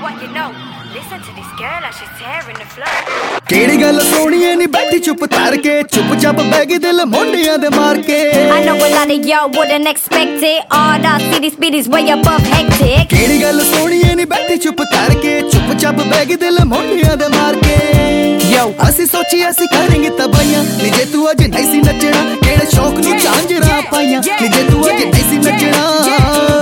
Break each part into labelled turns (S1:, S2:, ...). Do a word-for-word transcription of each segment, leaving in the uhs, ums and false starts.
S1: what you know. Listen to this girl, how she's tearing the floor.
S2: केड़ी गल सोनिए नी बैठी चुप तार के चुप चाप बैगी दिल मोंडियां दे मार के
S1: I know a lot of y'all wouldn't expect it. All the cities speed is way above hectic.
S2: केड़ी गल सोनिए नी बैठी चुप तार के चुप चाप बैगी दिल मोंडियां दे मार के Yo असी सोची असी करेंगे तबाइयां निजे तू अज नहीं सी नचना केड़े शौक नू झांजरा पाइयां निजे तू अज नहीं सी नचना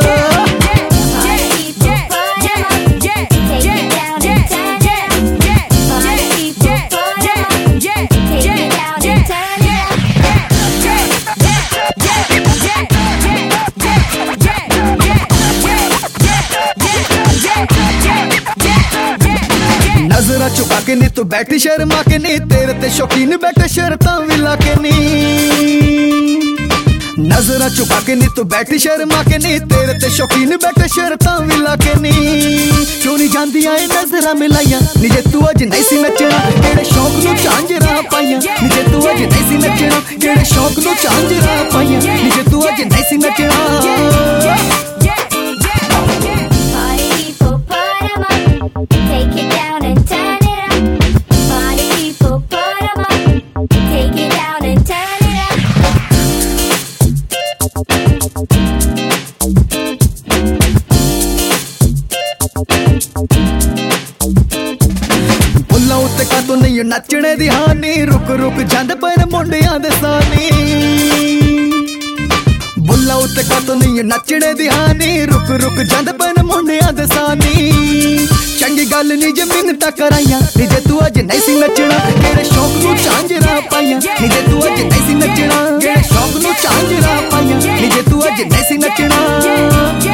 S2: नजरा चुका के नी तू बैठी शर्मा के नी तेरे ते शौकीन बैठे शर्तां विला के नी नजरा चुका के नी तू बैठी शर्मा के नी तेरे ते शौकीन बैठे शर्तां विला के नी क्यों नहीं जांदियां ए नजरा मिलाइयां निजे तू अज नहीं सी नचना केड़े शौक नू झांजरा पाइयां निजे तू अज नहीं सी नचना केड़े शौक नू झांजरा पाइयां निजे तू अज नहीं सी नचना
S1: Take it down and turn it up. Party people, put 'em up. Take it down and turn it up.
S2: बुल्ला उत्ते का तो नहीं नचने दी हानी रुक रुक जांद पर मुंडियां दे सानी बुल्ला उत्ते का तो नहीं नचने दी हानी रुक रुक जांद पर मुंडियां दे सानी चंगी गल नी जे मिन्नतां कराइयां निजे तू अज नहीं सी नचना केड़े शौक नू झांजरा पाइयां निजे तू अज नहीं सी नचना केड़े शौक नू झांजरा पाइयां निजे तू अज नहीं सी नचना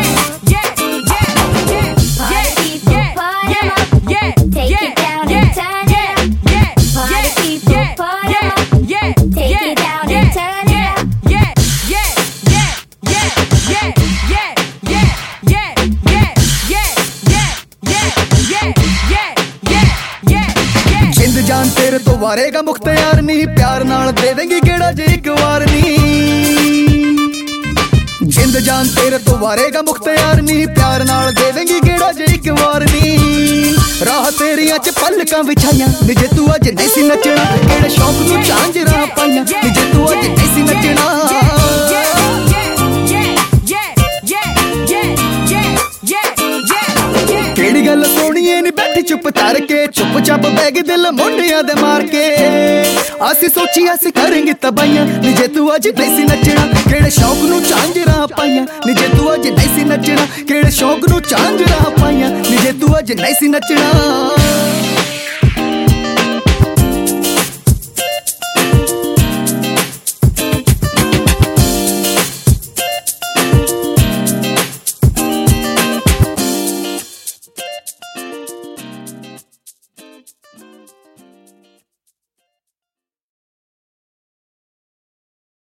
S2: जिंद जान तेरे तो वारेगा मुख्तियार नी प्यार नाल दे देंगी केड़ा जे एक वार नी जिंद जान तेरे तो वारेगा मुख्तियार नी प्यार नाल दे देंगी केड़ा जे एक वार नी राह तेरियां च पलकां विछाइयां निजे तू अज नहीं सी नचना केड़े शौक नू झांजरा पाइयां निजे तू अज नहीं सी नचना केड़ी गल सोनिए नी बैठी चुप तार के चुप चाप बैग दिल मोंडियां दे मार के असी सोची असी करेंगे तबाइयां निजे तू अज नहीं सी नचना केड़े शौक नू झांजरा पाइयां निजे तू अज नहीं सी नचना केड़े शौक नू झांजरा पाइयां निजे तू अज नहीं सी नचना